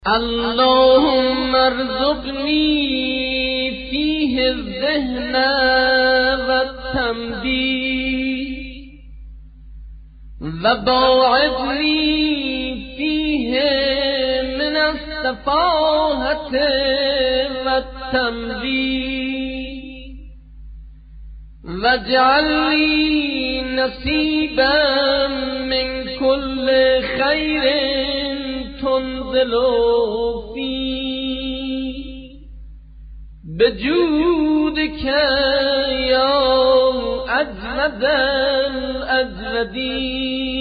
اللهم ارزقني فيه الذهن والتنبيه وباعدني فيه من السفاهة والتنبيه واجعل لي نصيبا من كل خير تنزل فيه بجودك يا أجود الأجودين.